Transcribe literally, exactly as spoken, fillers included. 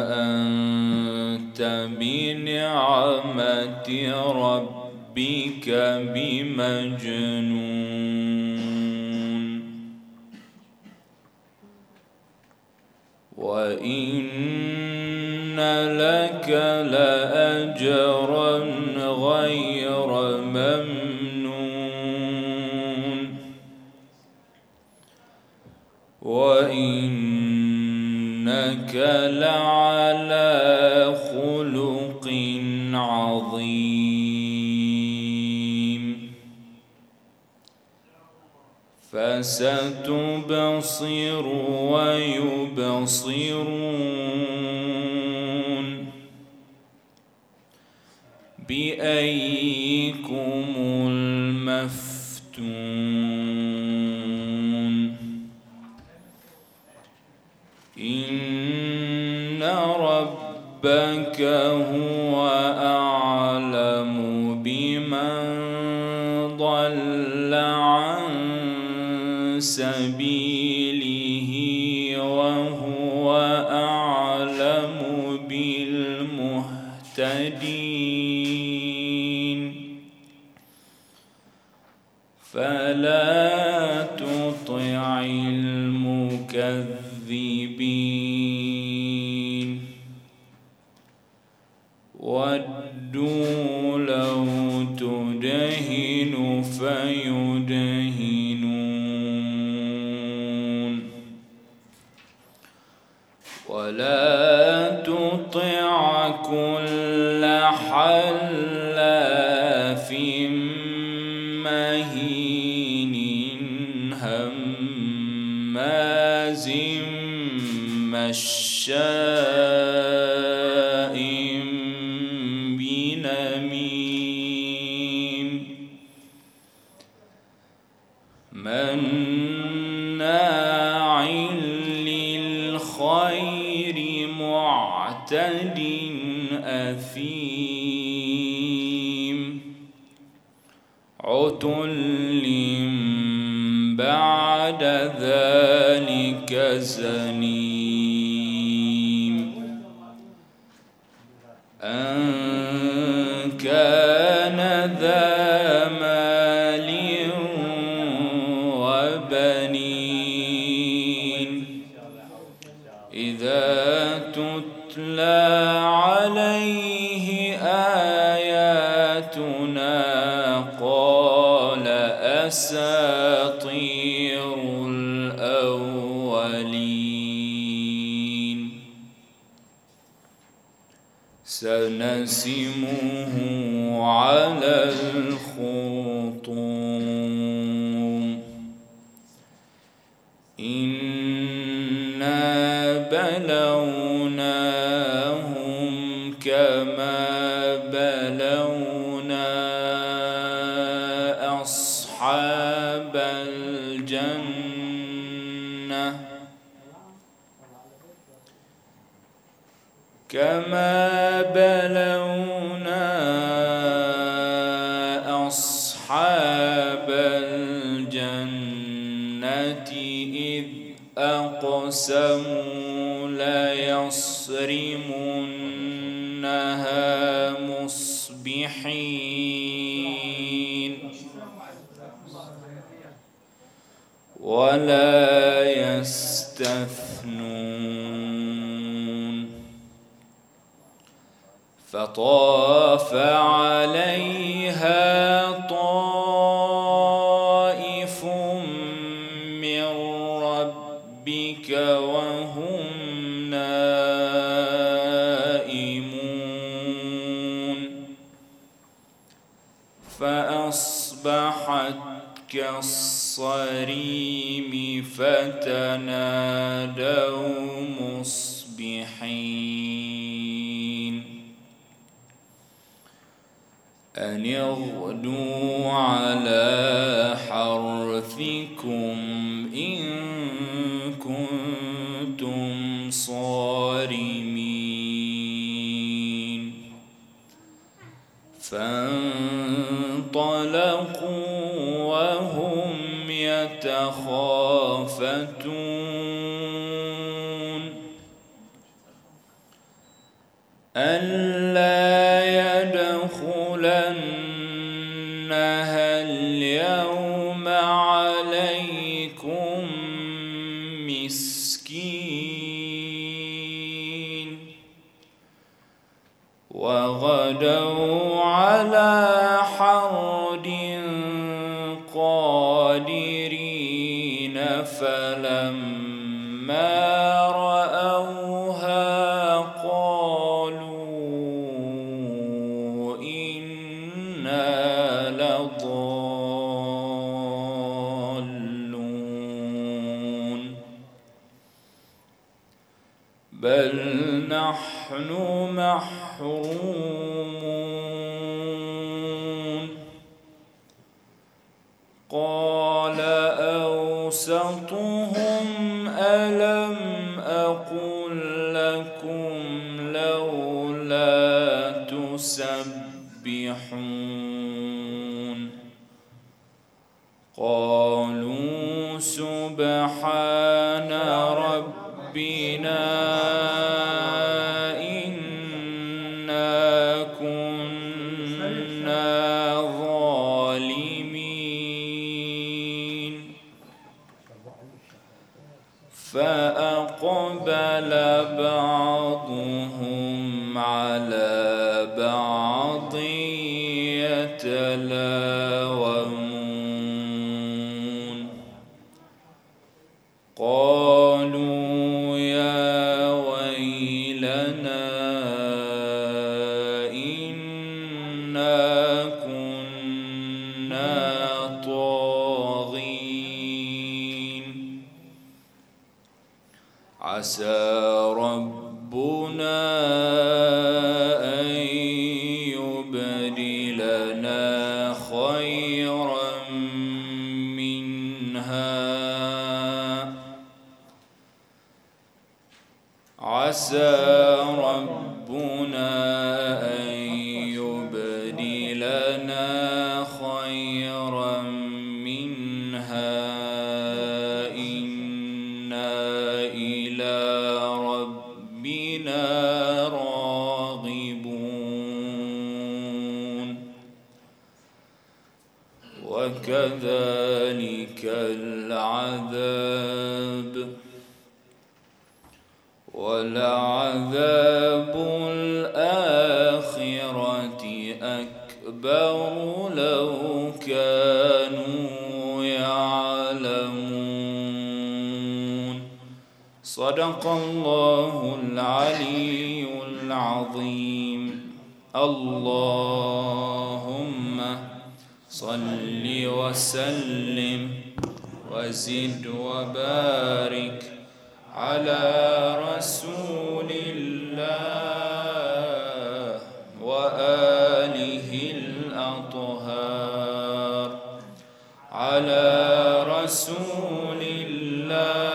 أنت بنعمة ربك بمجنون وإن لك لأجرا غير ممنون وإنك لعلى خلق عظيم فستبصر ويبصرون بأيكم المفتون إن ربك هو أعلم بمن ضل عن سبيله وهو أعلم بالمهتدين فلا تطع المكذبين ودوا لو تدهن فيدهنون ولا تطع كل حلاف مهين هماز مشاء بنميم مناع للخير معتد أثيم عتل بعد ذلك زنيم أن كان ذا مال وبنين إذا تتلى عليه آياتنا قال أساطير الأولين سنسمه على الخرطوم إنا بلوناهم كما بلونا أصحاب الجنة كما بلونا أصحاب الجنة إذ أقسموا ليصرمنها مصبحين ولا يستثنون فطاف عليها طائف من ربك وهم نائمون فأصبحت كالصريم فتنادوا مصبحين أن اغدوا على حرثكم إن كنتم صارمين فانطلقوا وهم يتخافتون ألا يدخلنها اليوم عليكم مسكين وغدوا على حرد قادرين فلما رأوها قالوا إنا لضالون بل نحن محرومون قال أوسطهم ألم أقل لكم لولا تسبحون قالوا سبحان ربنا إنا كنا ظالمين فأقبل بعضهم على بعض يتلاومون قالوا يا ويلنا إنا كنا طاغين عسى ربنا أن يبدلنا خيرا منها عسى ربنا أن يبدلنا خيرا منها إنا إلى ربنا راغبون وكذلك العذاب ولعذاب الآخرة أكبر لو كانوا يعلمون صدق الله العلي العظيم. اللهم صل وسلم وزد وبارك على رسول الله وآله الأطهار على رسول الله